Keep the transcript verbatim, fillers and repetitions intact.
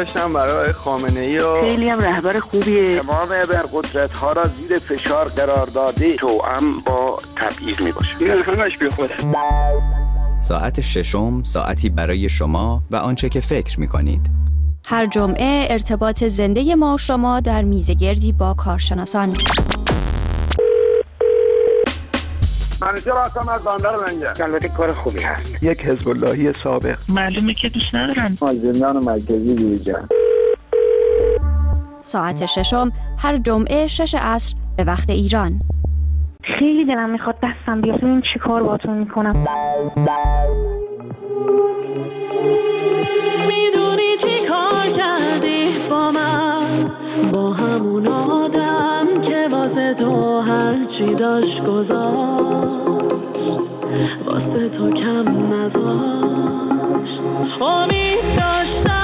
داشتم برای خامنه‌ای و خیلی هم رهبر خوبیه. تمام ابرقدرت‌ها را زیر فشار قرار داده توأم با تبعیض میباشه. این همش بیخوده. ساعت ششم، ساعتی برای شما و آنچه که فکر می‌کنید. هر جمعه ارتباط زنده ما و شما در میزگردی با کارشناسان. منیجر هستم از بندر منجر. البته کار خوبی هست. یک حزب اللهی سابق. معلومه که دوست ندارن. از زندان مرکزی بیرون. ساعت ششم هر جمعه شش عصر به وقت ایران. خیلی دلم میخواد دستم بیاد ببین چی کار باهاتون میکنم. میدونی چی کار کردی با من، با همون آدم که واسه تو هرچی داشت گذاشت، واسه تو کم نذاشت. امید داشتم